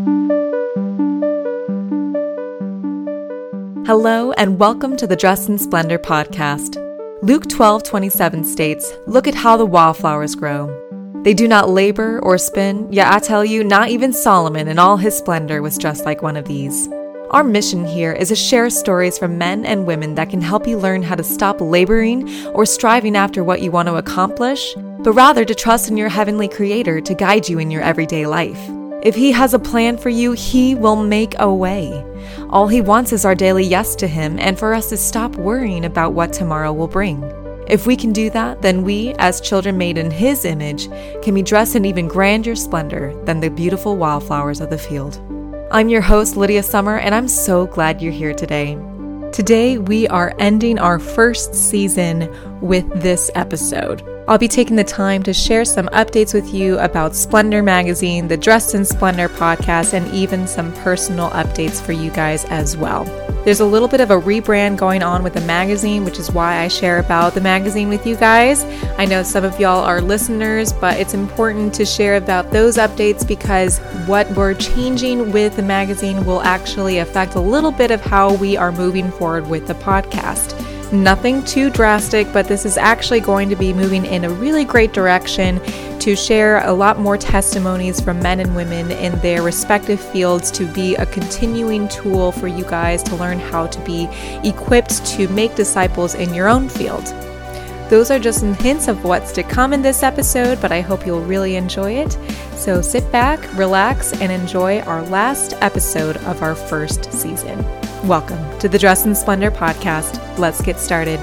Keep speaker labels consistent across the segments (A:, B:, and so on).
A: Hello and welcome to the Dressed in Splendor podcast. Luke 12:27 states, "Look at how the wildflowers grow. They do not labor or spin, yet I tell you, not even Solomon in all his splendor was dressed like one of these." Our mission here is to share stories from men and women that can help you learn how to stop laboring or striving after what you want to accomplish, but rather to trust in your heavenly Creator to guide you in your everyday life. If He has a plan for you, He will make a way. All He wants is our daily yes to Him and for us to stop worrying about what tomorrow will bring. If we can do that, then we, as children made in His image, can be dressed in even grander splendor than the beautiful wildflowers of the field. I'm your host, Lydia Summer, and I'm so glad you're here today. Today, we are ending our first season with this episode. I'll be taking the time to share some updates with you about Splendor Magazine, the Dressed in Splendor podcast, and even some personal updates for you guys as well. There's a little bit of a rebrand going on with the magazine, which is why I share about the magazine with you guys. I know some of y'all are listeners, but it's important to share about those updates because what we're changing with the magazine will actually affect a little bit of how we are moving forward with the podcast. Nothing too drastic, but this is actually going to be moving in a really great direction to share a lot more testimonies from men and women in their respective fields to be a continuing tool for you guys to learn how to be equipped to make disciples in your own field. Those are just some hints of what's to come in this episode, but I hope you'll really enjoy it. So sit back, relax, and enjoy our last episode of our first season. Welcome to the Dressed in Splendor podcast. Let's get started.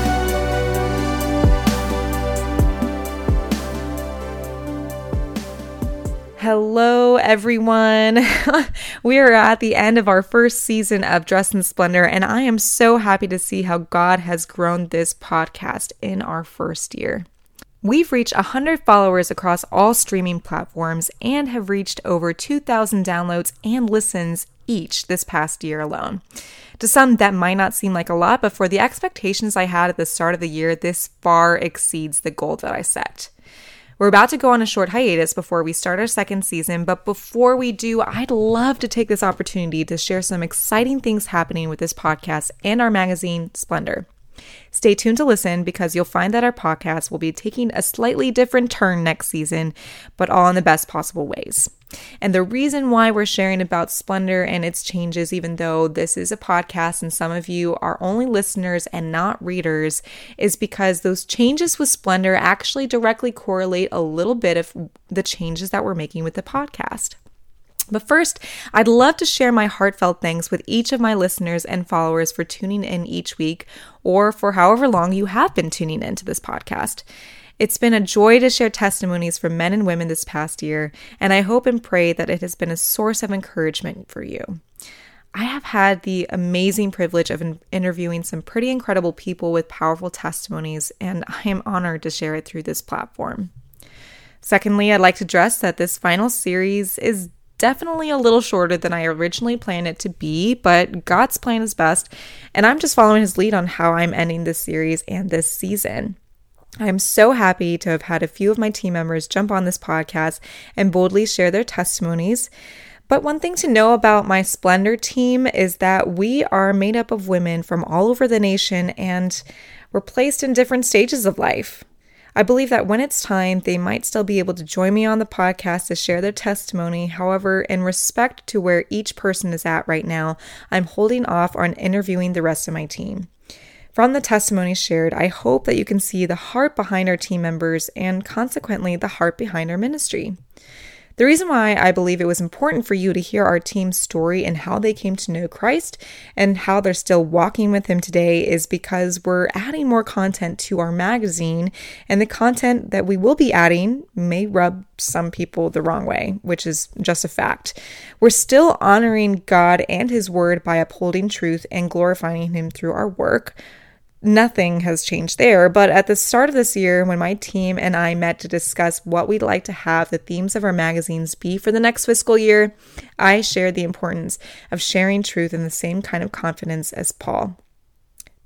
A: Hello, everyone. We are at the end of our first season of Dressed in Splendor, and I am so happy to see how God has grown this podcast in our first year. We've reached 100 followers across all streaming platforms and have reached over 2,000 downloads and listens each this past year alone. To some, that might not seem like a lot, but for the expectations I had at the start of the year, this far exceeds the goal that I set. We're about to go on a short hiatus before we start our second season, but before we do, I'd love to take this opportunity to share some exciting things happening with this podcast and our magazine, Splendor. Stay tuned to listen because you'll find that our podcast will be taking a slightly different turn next season, but all in the best possible ways. And the reason why we're sharing about Splendor and its changes, even though this is a podcast and some of you are only listeners and not readers, is because those changes with Splendor actually directly correlate a little bit of the changes that we're making with the podcast. But first, I'd love to share my heartfelt thanks with each of my listeners and followers for tuning in each week or for however long you have been tuning into this podcast. It's been a joy to share testimonies from men and women this past year, and I hope and pray that it has been a source of encouragement for you. I have had the amazing privilege of interviewing some pretty incredible people with powerful testimonies, and I am honored to share it through this platform. Secondly, I'd like to stress that this final series is definitely a little shorter than I originally planned it to be, but God's plan is best, and I'm just following His lead on how I'm ending this series and this season. I'm so happy to have had a few of my team members jump on this podcast and boldly share their testimonies. But one thing to know about my Splendor team is that we are made up of women from all over the nation and we're placed in different stages of life. I believe that when it's time, they might still be able to join me on the podcast to share their testimony. However, in respect to where each person is at right now, I'm holding off on interviewing the rest of my team. From the testimonies shared, I hope that you can see the heart behind our team members and consequently the heart behind our ministry. The reason why I believe it was important for you to hear our team's story and how they came to know Christ and how they're still walking with Him today is because we're adding more content to our magazine, and the content that we will be adding may rub some people the wrong way, which is just a fact. We're still honoring God and His Word by upholding truth and glorifying Him through our work. Nothing has changed there, but at the start of this year, when my team and I met to discuss what we'd like to have the themes of our magazines be for the next fiscal year, I shared the importance of sharing truth in the same kind of confidence as Paul.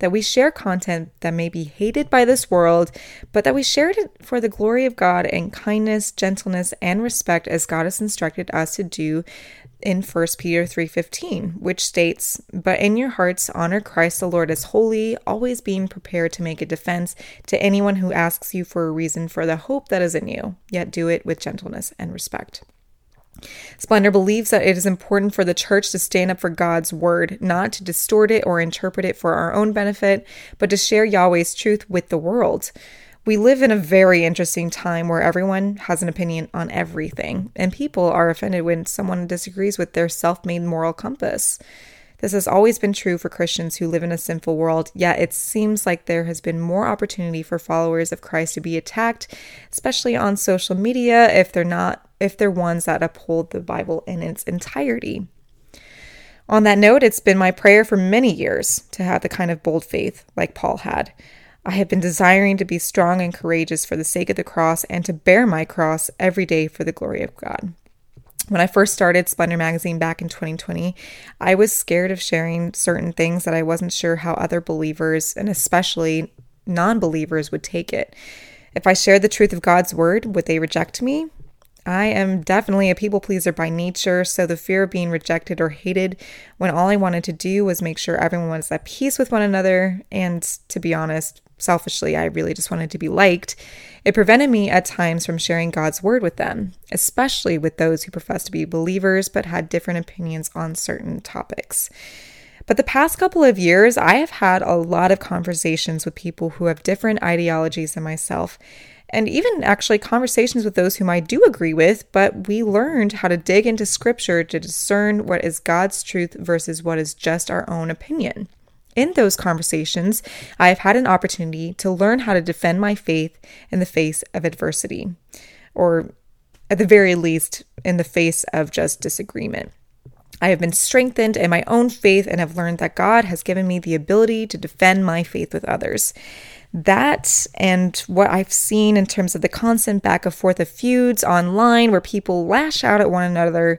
A: that we share content that may be hated by this world, but that we share it for the glory of God in kindness, gentleness, and respect as God has instructed us to do in 1 Peter 3:15, which states, "But in your hearts honor Christ the Lord as holy, always being prepared to make a defense to anyone who asks you for a reason for the hope that is in you, yet do it with gentleness and respect." Splendor believes that it is important for the church to stand up for God's word, not to distort it or interpret it for our own benefit, but to share Yahweh's truth with the world. We live in a very interesting time where everyone has an opinion on everything, and people are offended when someone disagrees with their self-made moral compass. This has always been true for Christians who live in a sinful world, yet it seems like there has been more opportunity for followers of Christ to be attacked, especially on social media, if they're ones that uphold the Bible in its entirety. On that note, it's been my prayer for many years to have the kind of bold faith like Paul had. I have been desiring to be strong and courageous for the sake of the cross and to bear my cross every day for the glory of God. When I first started Splendor Magazine back in 2020, I was scared of sharing certain things that I wasn't sure how other believers, and especially non-believers, would take it. If I shared the truth of God's word, would they reject me? I am definitely a people pleaser by nature, so the fear of being rejected or hated when all I wanted to do was make sure everyone was at peace with one another, and to be honest, selfishly, I really just wanted to be liked. It prevented me at times from sharing God's word with them, especially with those who profess to be believers but had different opinions on certain topics. But the past couple of years, I have had a lot of conversations with people who have different ideologies than myself, and even actually conversations with those whom I do agree with, but we learned how to dig into scripture to discern what is God's truth versus what is just our own opinion. In those conversations, I have had an opportunity to learn how to defend my faith in the face of adversity, or at the very least, in the face of just disagreement. I have been strengthened in my own faith and have learned that God has given me the ability to defend my faith with others. That and what I've seen in terms of the constant back and forth of feuds online where people lash out at one another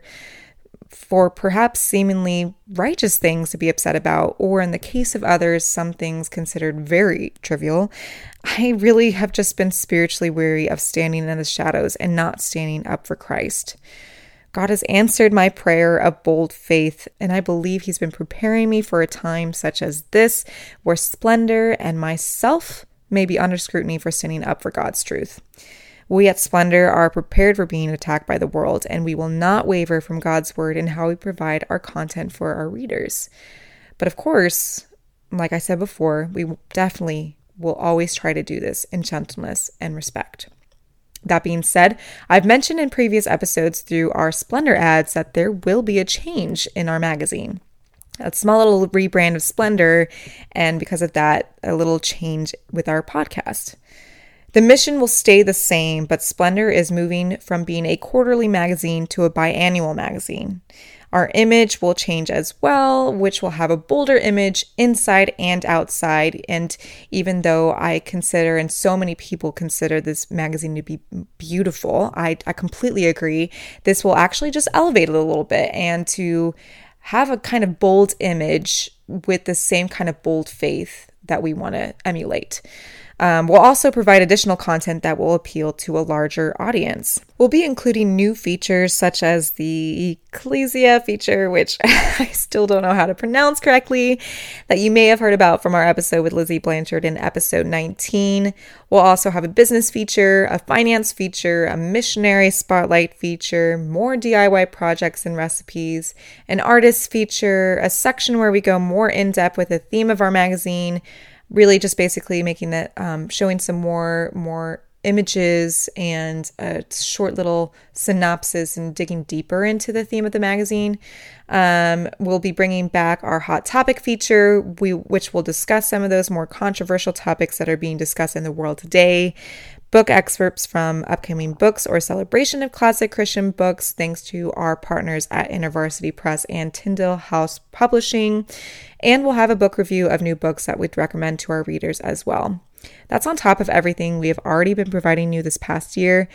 A: for perhaps seemingly righteous things to be upset about, or in the case of others, some things considered very trivial. I really have just been spiritually weary of standing in the shadows and not standing up for Christ. God has answered my prayer of bold faith, and I believe He's been preparing me for a time such as this, where Splendor and myself may be under scrutiny for standing up for God's truth. We at Splendor are prepared for being attacked by the world, and we will not waver from God's word in how we provide our content for our readers. But of course, like I said before, we definitely will always try to do this in gentleness and respect. That being said, I've mentioned in previous episodes through our Splendor ads that there will be a change in our magazine. A small little rebrand of Splendor, and because of that, a little change with our podcast. The mission will stay the same, but Splendor is moving from being a quarterly magazine to a biannual magazine. Our image will change as well, which will have a bolder image inside and outside. And even though I consider, and so many people consider this magazine to be beautiful, I completely agree. This will actually just elevate it a little bit and to have a kind of bold image with the same kind of bold faith that we want to emulate. We'll also provide additional content that will appeal to a larger audience. We'll be including new features such as the Ecclesia feature, which I still don't know how to pronounce correctly, that you may have heard about from our episode with Lizzie Blanchard in episode 19. We'll also have a business feature, a finance feature, a missionary spotlight feature, more DIY projects and recipes, an artist feature, a section where we go more in depth with the theme of our magazine, really just basically making that, showing some more images and a short little synopsis and digging deeper into the theme of the magazine. We'll be bringing back our hot topic feature, which will discuss some of those more controversial topics that are being discussed in the world today. Book excerpts from upcoming books or celebration of classic Christian books, thanks to our partners at InterVarsity Press and Tyndale House Publishing. And we'll have a book review of new books that we'd recommend to our readers as well. That's on top of everything we have already been providing you this past year.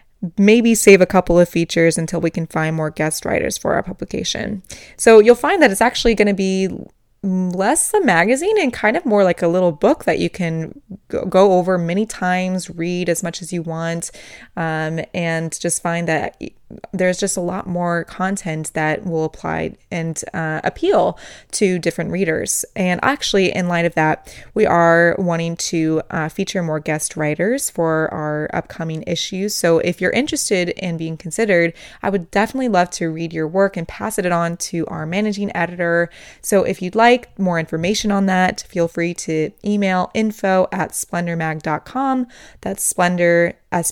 A: Maybe save a couple of features until we can find more guest writers for our publication. So you'll find that it's actually going to be less a magazine and kind of more like a little book that you can go over many times, read as much as you want, and just find that there's just a lot more content that will apply and appeal to different readers. And actually, in light of that, we are wanting to feature more guest writers for our upcoming issues. So if you're interested in being considered, I would definitely love to read your work and pass it on to our managing editor. So if you'd like more information on that, feel free to email info@splendormag.com. That's Splendor,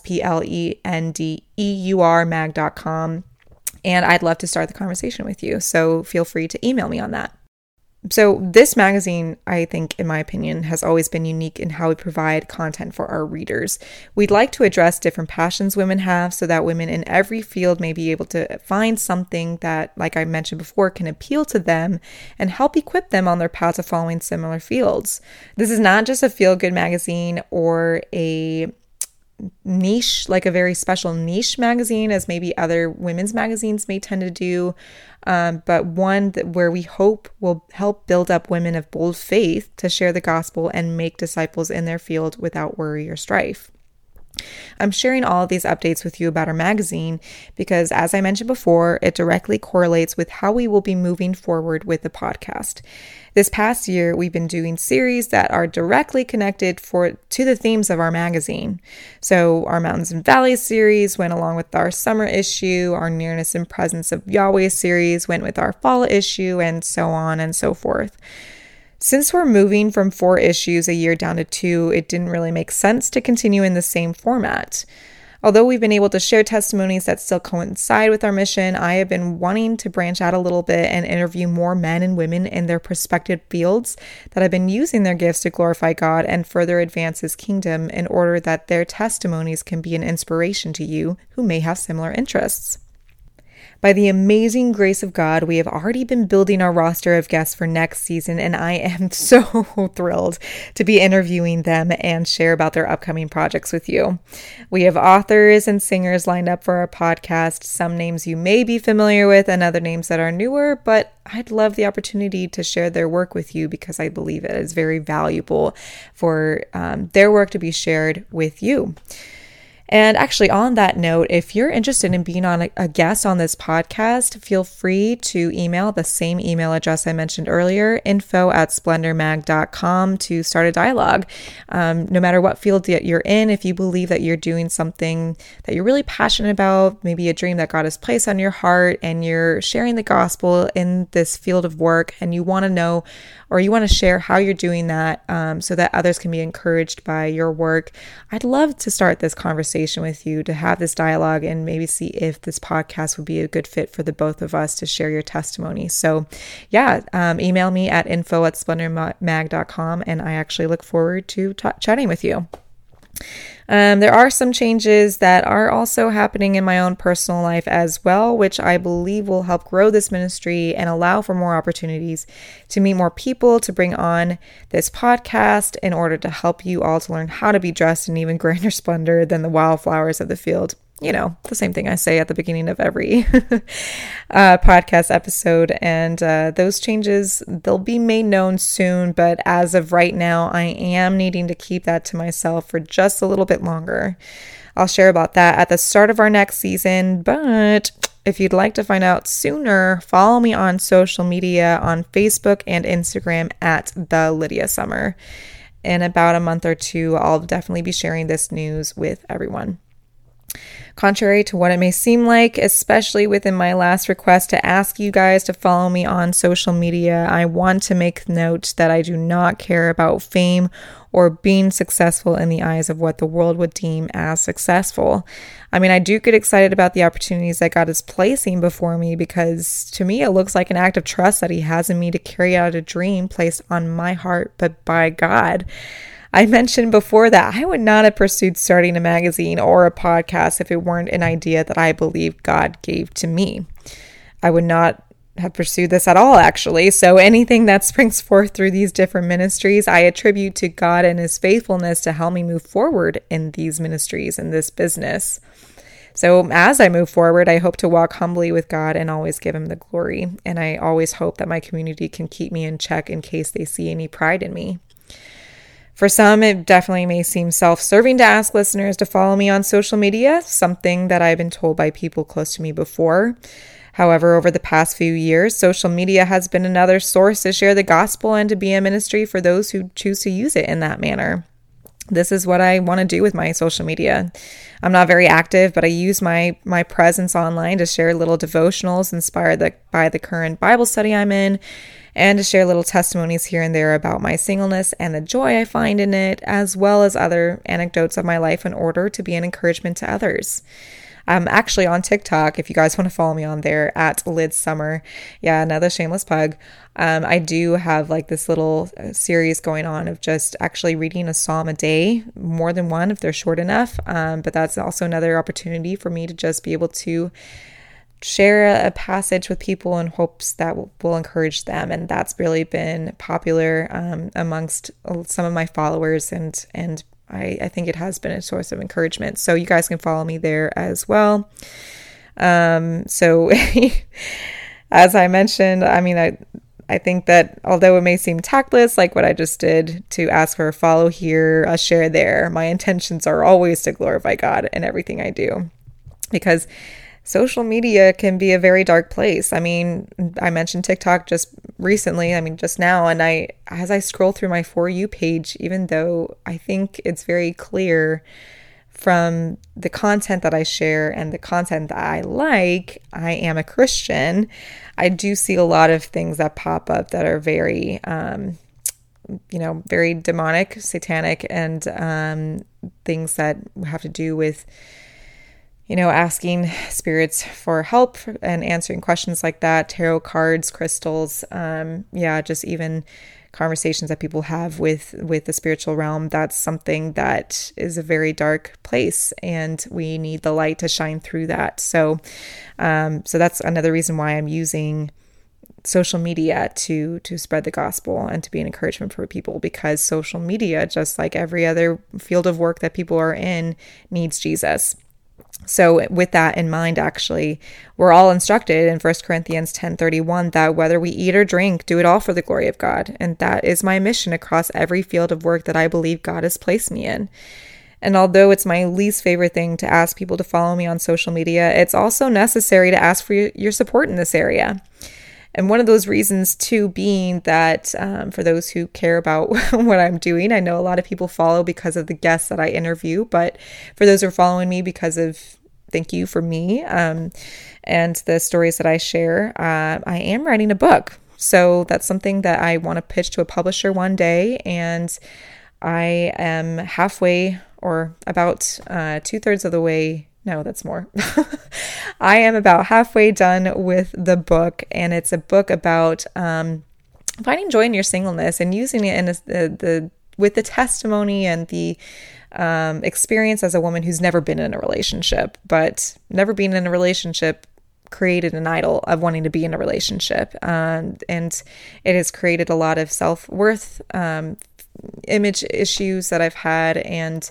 A: SPLENDEUR mag.com. And I'd love to start the conversation with you. So feel free to email me on that. So this magazine, I think, in my opinion, has always been unique in how we provide content for our readers. We'd like to address different passions women have so that women in every field may be able to find something that, like I mentioned before, can appeal to them and help equip them on their path to following similar fields. This is not just a feel-good magazine or a niche, like a very special niche magazine as maybe other women's magazines may tend to do, but one where we hope will help build up women of bold faith to share the gospel and make disciples in their field without worry or strife. I'm sharing all of these updates with you about our magazine because, as I mentioned before, it directly correlates with how we will be moving forward with the podcast. This past year, we've been doing series that are directly connected to the themes of our magazine. So our Mountains and Valleys series went along with our summer issue, our Nearness and Presence of Yahweh series went with our fall issue, and so on and so forth. Since we're moving from 4 issues a year down to 2, it didn't really make sense to continue in the same format. Although we've been able to share testimonies that still coincide with our mission, I have been wanting to branch out a little bit and interview more men and women in their respective fields that have been using their gifts to glorify God and further advance His kingdom in order that their testimonies can be an inspiration to you who may have similar interests. By the amazing grace of God, we have already been building our roster of guests for next season, and I am so thrilled to be interviewing them and share about their upcoming projects with you. We have authors and singers lined up for our podcast, some names you may be familiar with and other names that are newer, but I'd love the opportunity to share their work with you because I believe it is very valuable for their work to be shared with you. And actually, on that note, if you're interested in being on a guest on this podcast, feel free to email the same email address I mentioned earlier, info@splendormag.com, to start a dialogue. No matter what field that you're in, if you believe that you're doing something that you're really passionate about, maybe a dream that God has placed on your heart, and you're sharing the gospel in this field of work, and you want to know or you want to share how you're doing that so that others can be encouraged by your work, I'd love to start this conversation with you, to have this dialogue and maybe see if this podcast would be a good fit for the both of us to share your testimony. So email me at info@splendormag.com, and I actually look forward to chatting with you. There are some changes that are also happening in my own personal life as well, which I believe will help grow this ministry and allow for more opportunities to meet more people, to bring on this podcast in order to help you all to learn how to be dressed in even greater splendor than the wildflowers of the field. You know, the same thing I say at the beginning of every podcast episode. And those changes, they'll be made known soon. But as of right now, I am needing to keep that to myself for just a little bit longer. I'll share about that at the start of our next season. But if you'd like to find out sooner, follow me on social media on Facebook and Instagram at The Lydia Summer. In about a month or two, I'll definitely be sharing this news with everyone. Contrary to what it may seem like, especially within my last request to ask you guys to follow me on social media, I want to make note that I do not care about fame or being successful in the eyes of what the world would deem as successful. I mean, I do get excited about the opportunities that God is placing before me because to me, it looks like an act of trust that He has in me to carry out a dream placed on my heart, but by God. I mentioned before that I would not have pursued starting a magazine or a podcast if it weren't an idea that I believe God gave to me. I would not have pursued this at all, actually. So anything that springs forth through these different ministries, I attribute to God and His faithfulness to help me move forward in these ministries and this business. So as I move forward, I hope to walk humbly with God and always give him the glory. And I always hope that my community can keep me in check in case they see any pride in me. For some, it definitely may seem self-serving to ask listeners to follow me on social media, something that I've been told by people close to me before. However, over the past few years, social media has been another source to share the gospel and to be a ministry for those who choose to use it in that manner. This is what I want to do with my social media. I'm not very active, but I use my presence online to share little devotionals inspired by the current Bible study I'm in, and to share little testimonies here and there about my singleness and the joy I find in it, as well as other anecdotes of my life in order to be an encouragement to others. I'm actually on TikTok, if you guys want to follow me on there, at Lids Summer. Yeah, another shameless plug. I do have like this little series going on of just actually reading a psalm a day, more than one if they're short enough. But that's also another opportunity for me to just be able to share a passage with people in hopes that will encourage them. And that's really been popular amongst some of my followers, and I think it has been a source of encouragement. So you guys can follow me there as well. So as I mentioned, I mean, I think that although it may seem tactless, like what I just did, to ask for a follow here, a share there, my intentions are always to glorify God in everything I do, because social media can be a very dark place. I mean, I mentioned TikTok just recently, just now, and as I scroll through my For You page, even though I think it's very clear from the content that I share and the content that I like, I am a Christian, I do see a lot of things that pop up that are very, very demonic, satanic, and things that have to do with asking spirits for help and answering questions like that, tarot cards, crystals, just even conversations that people have with the spiritual realm. That's something that is a very dark place, and we need the light to shine through that. So that's another reason why I'm using social media to spread the gospel and to be an encouragement for people, because social media, just like every other field of work that people are in, needs Jesus. So with that in mind, actually, we're all instructed in 1 Corinthians 10:31 that whether we eat or drink, do it all for the glory of God. And that is my mission across every field of work that I believe God has placed me in. And although it's my least favorite thing to ask people to follow me on social media, it's also necessary to ask for your support in this area. And one of those reasons, too, being that for those who care about what I'm doing, I know a lot of people follow because of the guests that I interview, but for those who are following me because of thank you for me and the stories that I share, I am writing a book. So that's something that I want to pitch to a publisher one day, and I am halfway or about 2/3 of the way. No, that's more. I am about halfway done with the book, and it's a book about finding joy in your singleness and using it in with the testimony and the experience as a woman who's never been in a relationship, but never being in a relationship created an idol of wanting to be in a relationship, and it has created a lot of self-worth image issues that I've had, and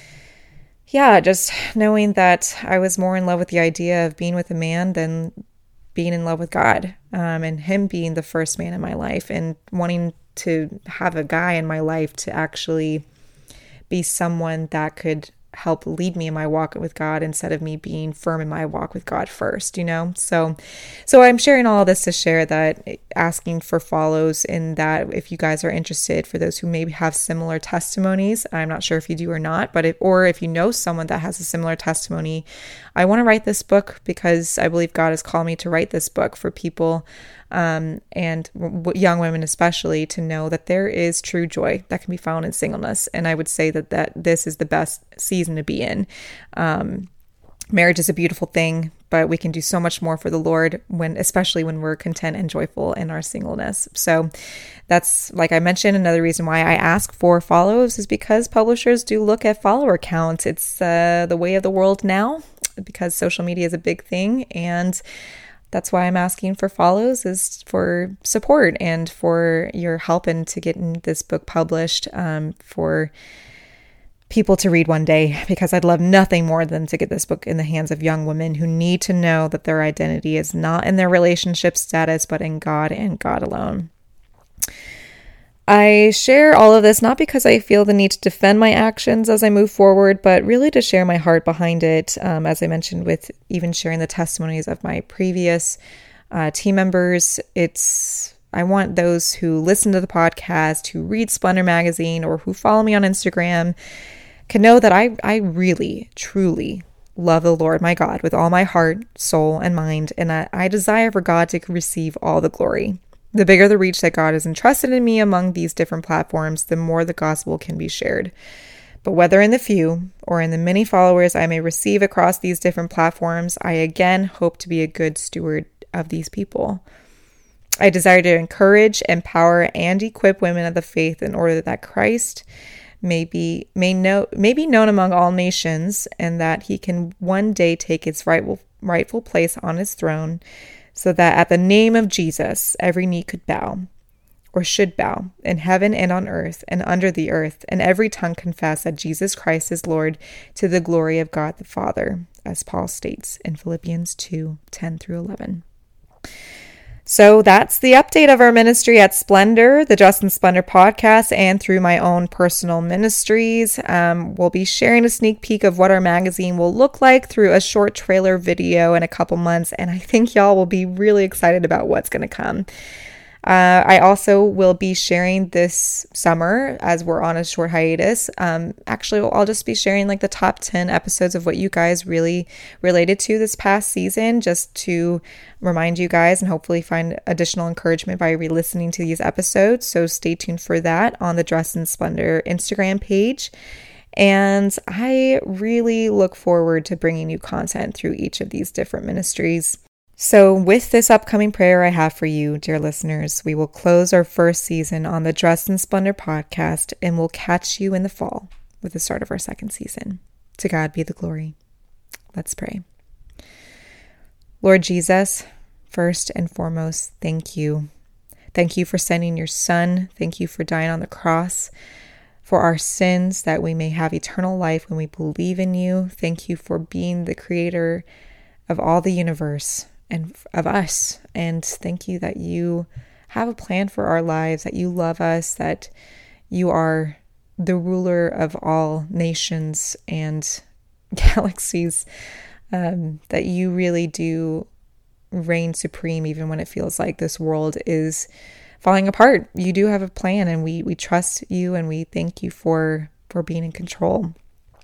A: just knowing that I was more in love with the idea of being with a man than being in love with God, and him being the first man in my life, and wanting to have a guy in my life to actually be someone that could help lead me in my walk with God instead of me being firm in my walk with God first, So I'm sharing all this to share that, asking for follows in that if you guys are interested, for those who maybe have similar testimonies, I'm not sure if you do or not, but if you know someone that has a similar testimony, I want to write this book because I believe God has called me to write this book for people, and young women especially, to know that there is true joy that can be found in singleness. And I would say that this is the best season to be in. Marriage is a beautiful thing, but we can do so much more for the Lord especially when we're content and joyful in our singleness. So that's, like I mentioned, another reason why I ask for follows is because publishers do look at follower counts. It's the way of the world now, because social media is a big thing, and that's why I'm asking for follows, is for support and for your help into getting this book published, for people to read one day, because I'd love nothing more than to get this book in the hands of young women who need to know that their identity is not in their relationship status, but in God and God alone. I share all of this not because I feel the need to defend my actions as I move forward, but really to share my heart behind it. As I mentioned, with even sharing the testimonies of my previous team members, I want those who listen to the podcast, who read Splendor Magazine, or who follow me on Instagram can know that I really, truly love the Lord my God with all my heart, soul, and mind, and I desire for God to receive all the glory. The bigger the reach that God has entrusted in me among these different platforms, the more the gospel can be shared. But whether in the few or in the many followers I may receive across these different platforms, I again hope to be a good steward of these people. I desire to encourage, empower, and equip women of the faith in order that Christ may be known among all nations, and that he can one day take its rightful place on his throne, so that at the name of Jesus every knee could bow, or should bow, in heaven and on earth and under the earth, and every tongue confess that Jesus Christ is Lord, to the glory of God the Father, as Paul states in Philippians 2:10-11. So that's the update of our ministry at Splendor, the Dressed in Splendor podcast, and through my own personal ministries. We'll be sharing a sneak peek of what our magazine will look like through a short trailer video in a couple months, and I think y'all will be really excited about what's going to come. I also will be sharing this summer, as we're on a short hiatus. Actually, I'll just be sharing like the top 10 episodes of what you guys really related to this past season, just to remind you guys and hopefully find additional encouragement by re-listening to these episodes. So stay tuned for that on the Dressed in Splendor Instagram page. And I really look forward to bringing you content through each of these different ministries. So with this upcoming prayer I have for you, dear listeners, we will close our first season on the Dressed in Splendor podcast, and we'll catch you in the fall with the start of our second season. To God be the glory. Let's pray. Lord Jesus, first and foremost, thank you. Thank you for sending your Son. Thank you for dying on the cross for our sins, that we may have eternal life when we believe in you. Thank you for being the creator of all the universe and of us. And thank you that you have a plan for our lives, that you love us, that you are the ruler of all nations and galaxies, that you really do reign supreme even when it feels like this world is falling apart. You do have a plan, and we trust you, and we thank you for being in control.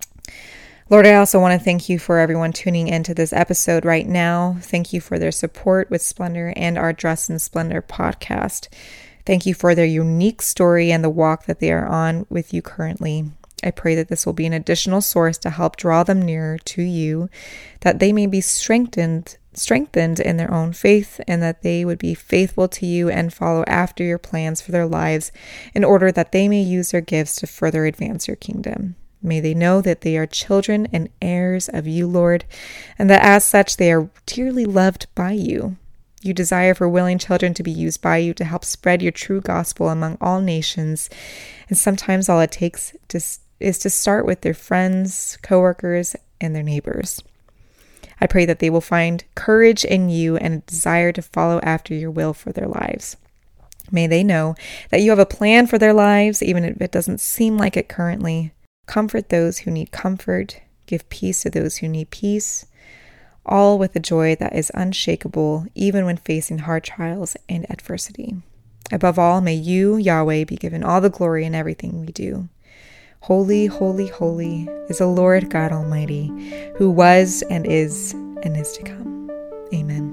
A: Lord, I also want to thank you for everyone tuning into this episode right now. Thank you for their support with Splendor and our Dressed in Splendor podcast. Thank you for their unique story and the walk that they are on with you currently. I pray that this will be an additional source to help draw them nearer to you, that they may be strengthened in their own faith, and that they would be faithful to you and follow after your plans for their lives, in order that they may use their gifts to further advance your kingdom. May they know that they are children and heirs of you, Lord, and that as such they are dearly loved by you. You desire for willing children to be used by you to help spread your true gospel among all nations, and sometimes all it takes is to start with their friends, coworkers, and their neighbors. I pray that they will find courage in you and a desire to follow after your will for their lives. May they know that you have a plan for their lives, even if it doesn't seem like it currently. Comfort those who need comfort, give peace to those who need peace, all with a joy that is unshakable, even when facing hard trials and adversity. Above all, may you, Yahweh, be given all the glory in everything we do. Holy, holy, holy is the Lord God Almighty, who was and is to come. Amen.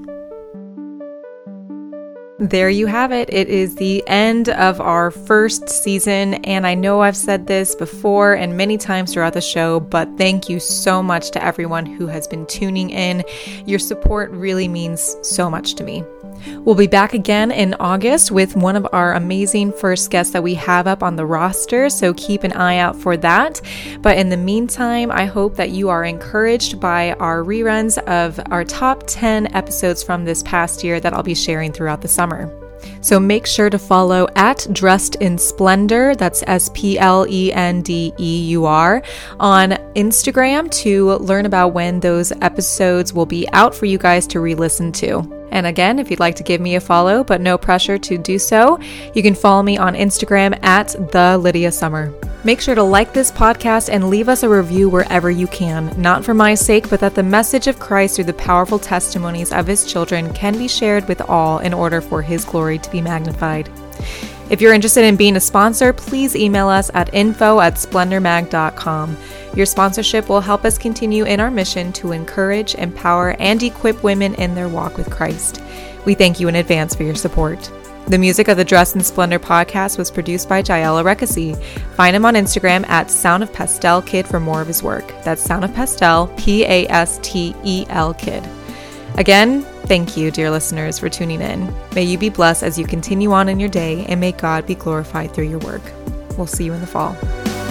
A: There you have it. It is the end of our first season, and I know I've said this before and many times throughout the show, but thank you so much to everyone who has been tuning in. Your support really means so much to me. We'll be back again in August with one of our amazing first guests that we have up on the roster, so keep an eye out for that. But in the meantime, I hope that you are encouraged by our reruns of our top 10 episodes from this past year that I'll be sharing throughout the summer. So make sure to follow at Dressed in Splendor, that's SPLENDEUR, on Instagram to learn about when those episodes will be out for you guys to re-listen to. And again, if you'd like to give me a follow, but no pressure to do so, you can follow me on Instagram at The Lydia Summer. Make sure to like this podcast and leave us a review wherever you can, not for my sake, but that the message of Christ through the powerful testimonies of his children can be shared with all in order for his glory to be magnified. If you're interested in being a sponsor, please email us at info@splendormag.com. Your sponsorship will help us continue in our mission to encourage, empower, and equip women in their walk with Christ. We thank you in advance for your support. The music of the Dressed in Splendor podcast was produced by Jael Arekasi. Find him on Instagram at Sound of Pastel Kid for more of his work. That's Sound of Pastel, PASTEL Kid. Again, thank you, dear listeners, for tuning in. May you be blessed as you continue on in your day, and may God be glorified through your work. We'll see you in the fall.